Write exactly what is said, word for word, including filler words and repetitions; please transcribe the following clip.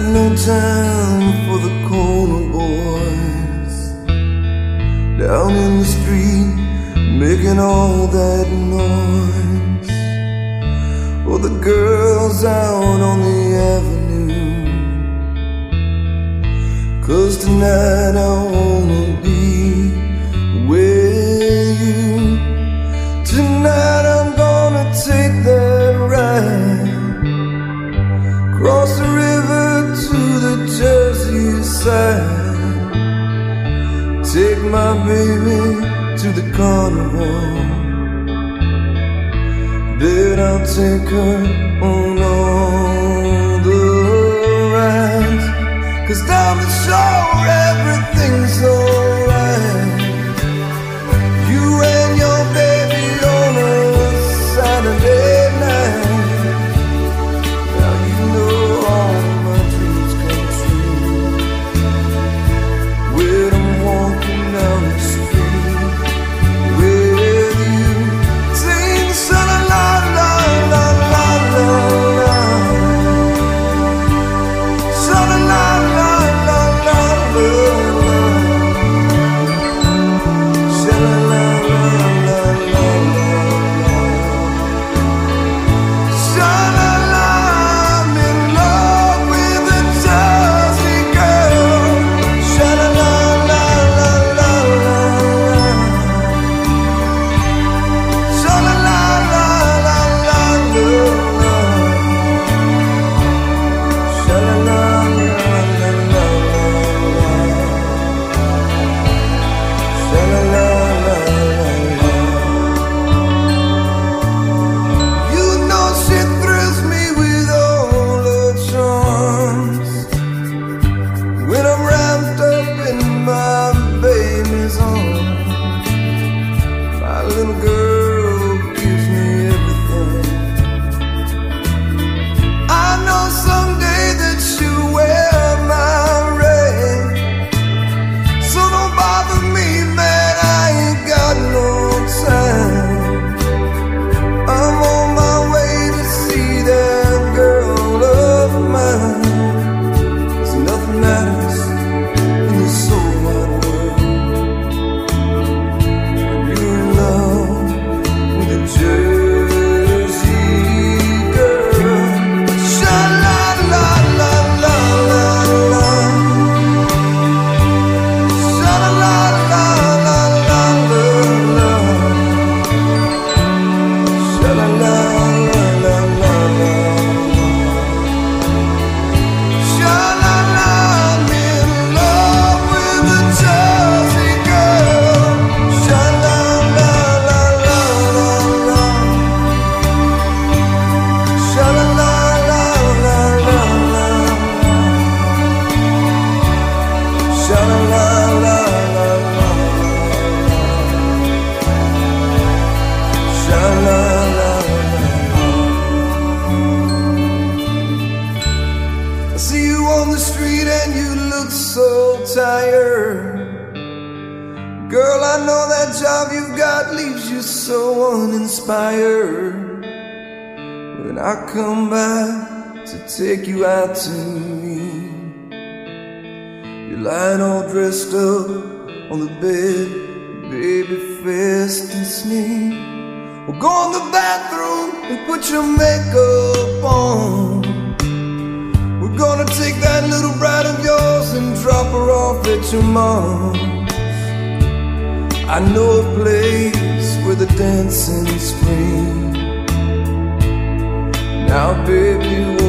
got no time for the corner boys down in the street making all that noise, or the girls out on the avenue. 'Cause tonight I wanna be with you. Tonight I'm gonna take that ride across the river to the Jersey side. Take my baby to the carnival. Then I'll take her on all the rides. 'Cause down the shore everything's alright. You and your baby on a Saturday night. Now you know all my dreams come true when I'm walking down the street with you. Sing sha-la-la-la-la-la-la, sha-la-la-la-la-la-la, little girl gives me everything. I know someday that she'll wear my ring. So don't bother me, man, I ain't got no time. I'm on my way to see that girl of mine. 'Cause nothing matters in this so wide world. You're in love with a Jersey girl. Sha-la-la-la-la-la-la, sha-la-la-la-la-la-la, sha-la-la-la-la-la-la, sha-la-la. I'm in love with a Jersey girl. Sha-la-la-la-la-la, sha-la-la-la-la-la, sha-la-la-la-la-la, sha-la-la-la. I see you on the street and you look so tired. Girl, I know that job you've got leaves you so uninspired. When I come by to take you out to eat, you're lying all dressed up on the bed, baby fast and asleep. Well, go in the bathroom and put your makeup on. We're gonna take that little bride of yours and drop her off at your mom's. I know a place where the dancing scream. Now, baby,